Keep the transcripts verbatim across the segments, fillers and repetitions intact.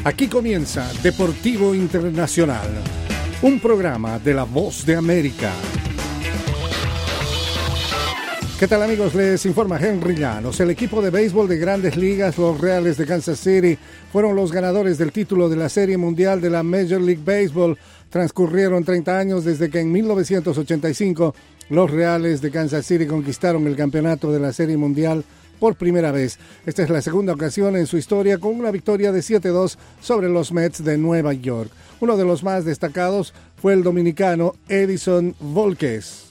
Aquí comienza Deportivo Internacional, un programa de La Voz de América. ¿Qué tal, amigos? Les informa Henry Llanos. El equipo de béisbol de Grandes Ligas, los Reales de Kansas City, fueron los ganadores del título de la Serie Mundial de la Major League Baseball. Transcurrieron treinta años desde que en mil novecientos ochenta y cinco los Reales de Kansas City conquistaron el campeonato de la Serie Mundial por primera vez. Esta es la segunda ocasión en su historia con una victoria de siete dos sobre los Mets de Nueva York. Uno de los más destacados fue el dominicano Edinson Volquez.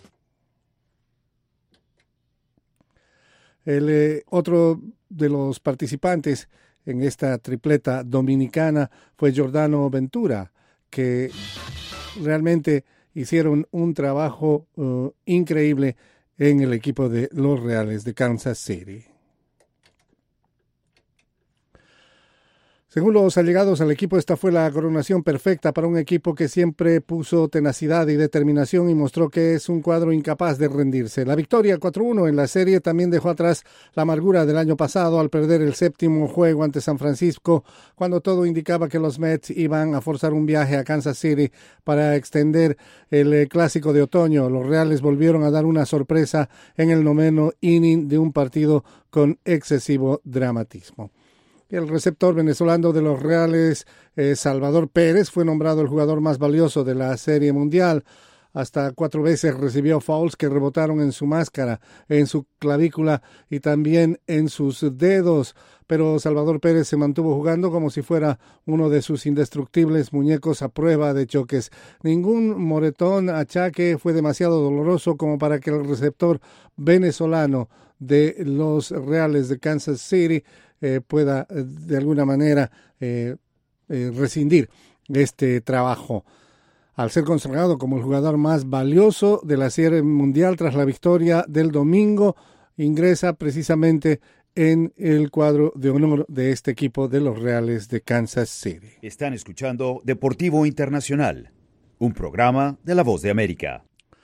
El eh, otro de los participantes en esta tripleta dominicana fue Jordano Ventura, que realmente hicieron un trabajo uh, increíble en el equipo de los Reales de Kansas City. Según los allegados al equipo, esta fue la coronación perfecta para un equipo que siempre puso tenacidad y determinación y mostró que es un cuadro incapaz de rendirse. La victoria cuatro uno en la serie también dejó atrás la amargura del año pasado al perder el séptimo juego ante San Francisco, cuando todo indicaba que los Mets iban a forzar un viaje a Kansas City para extender el eh, clásico de otoño. Los Reales volvieron a dar una sorpresa en el noveno inning de un partido con excesivo dramatismo. El receptor venezolano de los Reales, eh, Salvador Pérez, fue nombrado el jugador más valioso de la Serie Mundial. Hasta cuatro veces recibió fouls que rebotaron en su máscara, en su clavícula y también en sus dedos. Pero Salvador Pérez se mantuvo jugando como si fuera uno de sus indestructibles muñecos a prueba de choques. Ningún moretón, achaque fue demasiado doloroso como para que el receptor venezolano de los Reales de Kansas City Eh, pueda eh, de alguna manera eh, eh, rescindir este trabajo. Al ser consagrado como el jugador más valioso de la Serie Mundial tras la victoria del domingo, ingresa precisamente en el cuadro de honor de este equipo de los Reales de Kansas City. Están escuchando Deportivo Internacional, un programa de La Voz de América.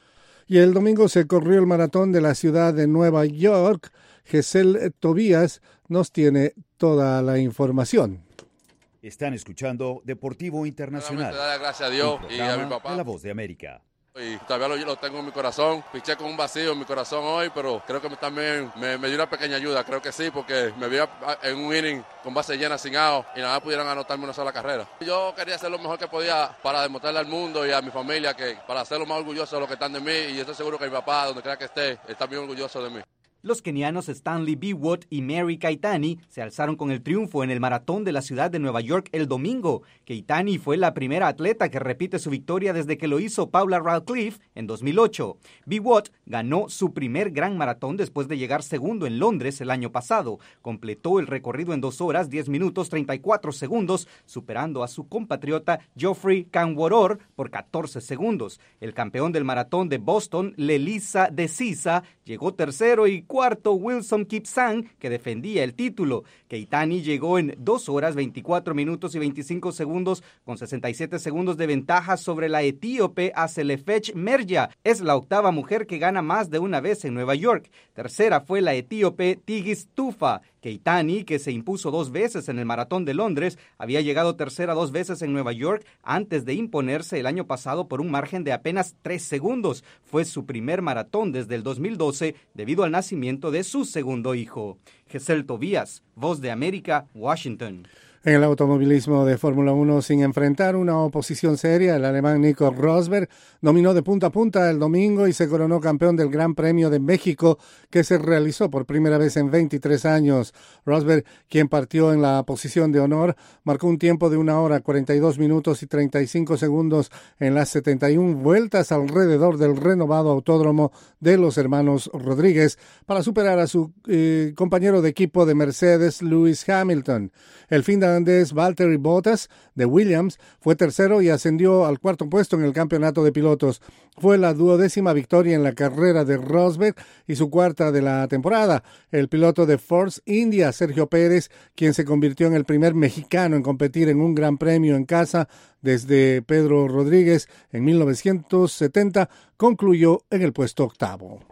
Y el domingo se corrió el maratón de la ciudad de Nueva York. Gesell Tobías nos tiene toda la información. Están escuchando Deportivo Internacional. Darle gracias a Dios y a mi papá. De La Voz de América. Y todavía lo, lo tengo en mi corazón. Piché con un vacío en mi corazón hoy, pero creo que también me, me dio una pequeña ayuda. Creo que sí, porque me vi en un inning con base llena, sin out, y nada pudieron anotarme una sola carrera. Yo quería hacer lo mejor que podía para demostrarle al mundo y a mi familia que para ser lo más orgulloso de los que están de mí, y estoy seguro que mi papá, donde quiera que esté, está bien orgulloso de mí. Los kenianos Stanley Biwott y Mary Keitany se alzaron con el triunfo en el maratón de la ciudad de Nueva York el domingo. Keitany fue la primera atleta que repite su victoria desde que lo hizo Paula Radcliffe en dos mil ocho. Biwott ganó su primer gran maratón después de llegar segundo en Londres el año pasado. Completó el recorrido en dos horas, diez minutos, treinta y cuatro segundos, superando a su compatriota Geoffrey Kamworor por catorce segundos. El campeón del maratón de Boston, Lelisa De Sisa, llegó tercero y cuarto Wilson Kipsang, que defendía el título. Keitany llegó en dos horas, veinticuatro minutos y veinticinco segundos con sesenta y siete segundos de ventaja sobre la etíope Aselefech Merja. Es la octava mujer que gana más de una vez en Nueva York. Tercera fue la etíope Tigist Tufa. Keitany, que se impuso dos veces en el maratón de Londres, había llegado tercera dos veces en Nueva York antes de imponerse el año pasado por un margen de apenas tres segundos. Fue su primer maratón desde el dos mil doce debido al nacimiento de su segundo hijo. Gesell Tobías, Voz de América, Washington. En el automovilismo de Fórmula uno, sin enfrentar una oposición seria, el alemán Nico Rosberg dominó de punta a punta el domingo y se coronó campeón del Gran Premio de México, que se realizó por primera vez en veintitrés años. Rosberg, quien partió en la posición de honor, marcó un tiempo de una hora, cuarenta y dos minutos y treinta y cinco segundos en las setenta y una vueltas alrededor del renovado autódromo de los hermanos Rodríguez para superar a su eh, compañero de equipo de Mercedes, Lewis Hamilton. El finlandés Valtteri Bottas de Williams fue tercero y ascendió al cuarto puesto en el campeonato de pilotos. Fue la duodécima victoria en la carrera de Rosberg y su cuarta de la temporada. El piloto de Force India, Sergio Pérez, quien se convirtió en el primer mexicano en competir en un gran premio en casa desde Pedro Rodríguez en mil novecientos setenta, concluyó en el puesto octavo.